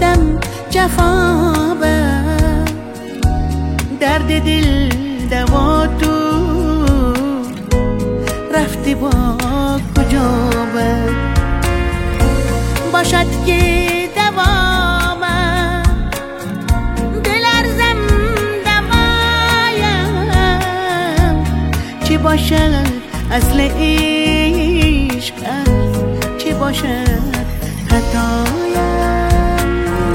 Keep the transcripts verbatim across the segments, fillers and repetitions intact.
گفتم جفا بر درد دل دوا تو رفتی با کجا بر باشد که دوامم دل ارزم دوایم چی باشد اصل عشق چی باشد خطایم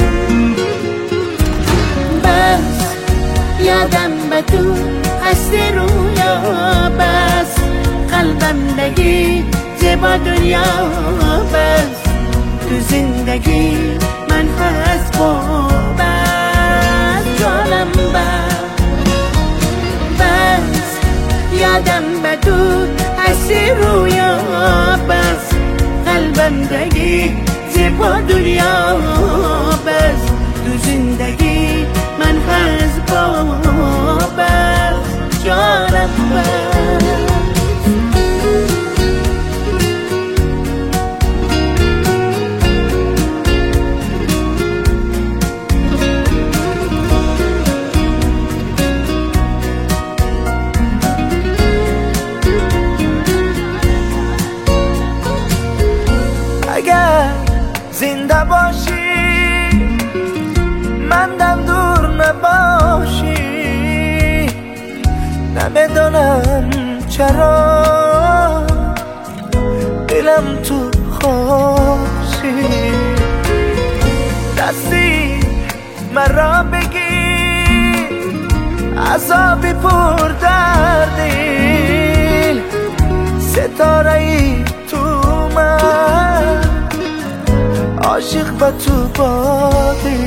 بس یادم به تو هست رویا بس قلبم دگی زیبا دنیا بس تو زندگی من هست با بس جانم بس بس یادم به تو هست رویا بس قلبم دگی زیبا دنیا بس تو زندگی من هست با بس جانم بس اگر زنده باشی مندم دور نباشی نمیدونم چرا دلم تو خوشی دستی مرا بگی عذابی پر در دل ستاره ای تو من عاشق به تو بادی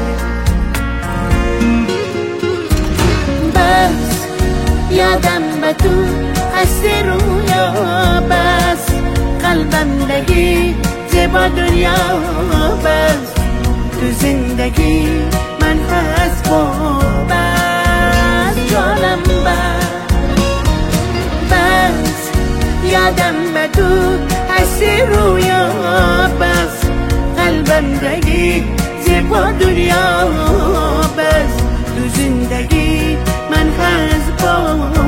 بس یادم به تو هست رویا بس قلبم دگی زیبا دنیا بس تو زندگی من هست با بس جانم بس بس یادم به تو هست رویا بس قلبم دگی زیبا دنیا بس تو زندگی من هست با